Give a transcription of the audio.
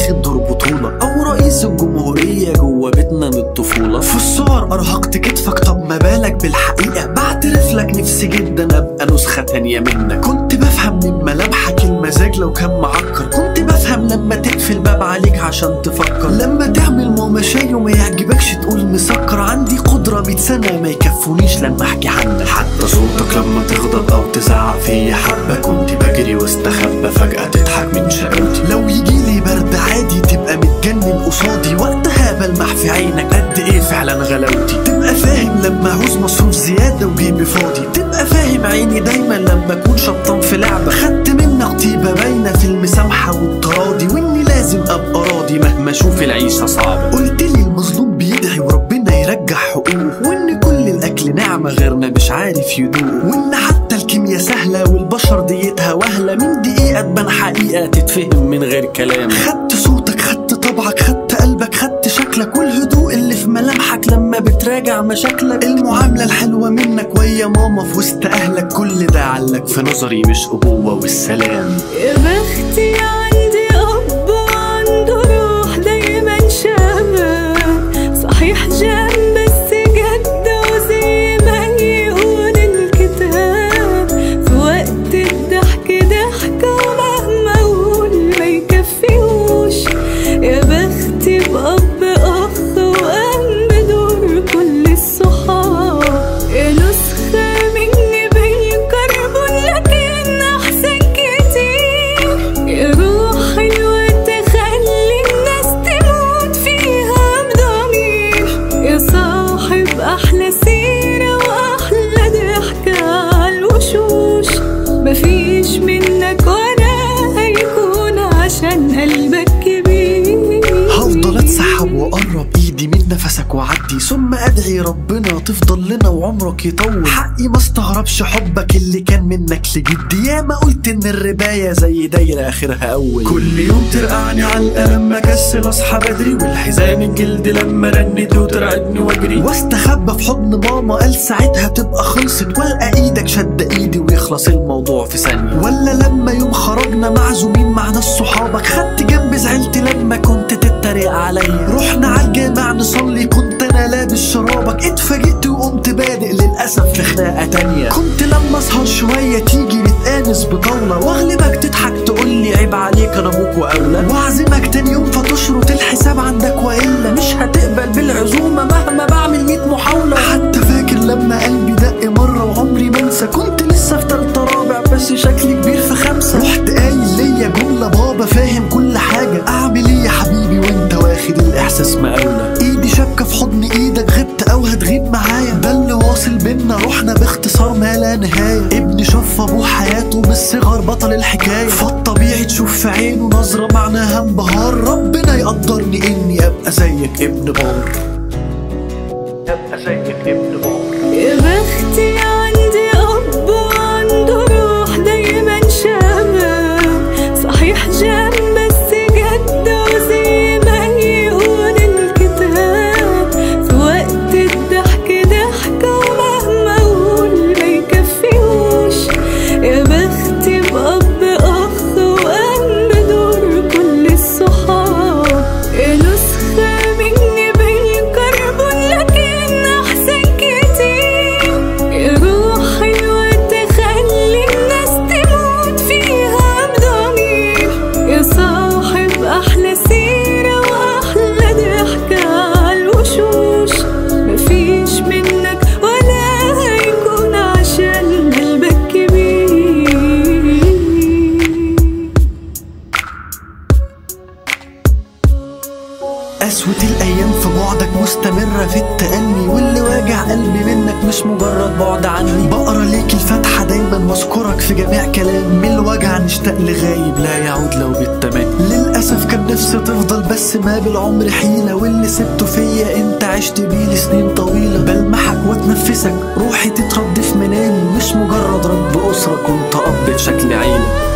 واخد دور بطولة، او رئيس الجمهورية جوا بيتنا من الطفولة. في الصور ارهقت كتفك، طب ما بالك بالحقيقة؟ بعترف لك نفسي جدا ابقى نسخة تانية منك. كنت بفهم من ملامحك المزاج لو كان معكر، كنت بفهم لما تقفل باب عليك عشان تفكر، لما تعمل مشاي وما يعجبكش تقول مسكر. عندي قدرة 100 سنة ما يكفونيش لما احكي عنك. حتى صوتك لما تغضب او تزعق فيا حبة كنت بجري واستخبى، فجأة تضحك من شقاوتي. لو يجيلي برد عادي تبقى متجنن قصادي، وقتها بلمح في عينك قد ايه فعلا غلاوتي. تبقى فاهم لما عاوز مصروف زيادة وجيبي فاضي، تبقى فاهم عيني دايما لما اكون شبطان في لعبة. خدت منك طيبة باينة في المسامحة والتراضي، واني لازم ابقى راضي مهما اشوف العيشة صعبة. قلتلي المظلوم بيدعي وربنا يرجع حقوقه، وان كل الاكل نعمة غيرنا مش عارف يدوقه، وان حتى الكيمياء سهلة والبشر ديتها وهلة، من دقيقة تبان حقيقة تتفهم من غير كلام. خدت صوتك، خدت طبعك، خدت قلبك، خدت شكلك، والهدوء اللي في ملامحك لما بتراجع مشاكلك. المعاملة الحلوة منك ويا ماما في وسط اهلك، كل ده علك في نظري مش ابوة والسلام. يا بختي عندي اب وعنده روح دايما شباب، صحيح جنب بس جد وزي ما يقول الكتاب، في وقت الضحك ضحكة ومهما اقول ما يكفيهوش. يا بختي بأب اخ وام بدور كل الصحاب، يا نسخة مني بالكربون لكن احسن كتير، يا روح حلوة تخلي الناس تموت فيها بضمير، يا صاحب احلى سيرة واحلى ضحكة عالوشوش. مفيش منك ولا هيكون عشان قلبك كبير. هفضل اتسحب واقرب ايدي من نفسك وعدي، ثم ادعي ربنا تفضل لنا وعمرك يطول. حقي ما استغربش حبك اللي كان منك لجدي، ياما قلت ان الرباية زي دايرة اخرها اول. كل يوم ترقعني علقة لما اكسل اصحى بدري، والحزام الجلد لما رنت وترعدني واجري، واستخبى في حضن ماما قال ساعتها تبقى خلصت، والقى ايدك شد ايدي ويخلص الموضوع في ثانية. ولا لما يوم خرجنا معزومين مع ناس صحابك، خدت جنب زعلت لما كنت تتريق عليا. رحنا عالجامع نصلي كنت انا لابس شرابك، اتفاجئت وقمت بادئ للاسف في خناقة تانية. كنت لما اسهر شوية تيجي نتقانس بطاولة، واغلبك تضحك تقولي عيب عليك انا ابوك واولى، واعزمك تاني يوم فتشرط الحساب عندك والا مش هتقبل بالعزومة مهما بعمل 100 محاولة. حتى فاكر لما قلبي دق مرة وعمري ما انسى، كنت لسه في تالتة رابع بس شكلي كبير في 5، رحت قايل ليا جملة بابا فاهم كل حاجة، اعمل ايه يا حبيبي وانت واخد الاحساس مقاولة. ايدي شبكة في حضن ايدك، غبت او هتغيب معايا، ده اللي واصل بينا، رحنا باختصار ما لا نهاية. ابني شاف ابوه حياته من الصغر بطل الحكاية، فالطبيعي تشوف في عينه نظرة معناها انبهار. ربنا يقدرني اني ابقى زيك ابن بار، ابقى زيك ابن بار. يا بختي عندي اب وعنده روح دايما شباب، صحيح جنب بس جد وزي ما يقول الكتاب، في وقت الضحك ضحكة ومهما اقول ما يكفيهوش. يا بختي بأب اخ وام بدور كل الصحاب، يا نسخة مني بالكربون لكن احسن كتير، يا روح حلوة تخلي الناس تموت فيها بضمير، يا صاحب احلى سيرة واحلى ضحكة عالوشوش. مفيش منك ولا هيكون عشان قلبك كبير. قسوة الأيام في بعدك مستمرة في التأني، واللي واجع قلبي منك مش مجرد بعد عني. بقرا ليك الفاتحة دايما واذكرك في جميع كلام، من الوجع نشتاق لغايب لا يعود لو بالتمني. للأسف كان نفسي تفضل بس ما بالعمر حيلة، واللي سبته فيا انت عشت بيه لسنين طويلة. بلمحك واتنفسك روحي تترد في منامي، مش مجرد رب أسرة كنت أب بشكل عيلة.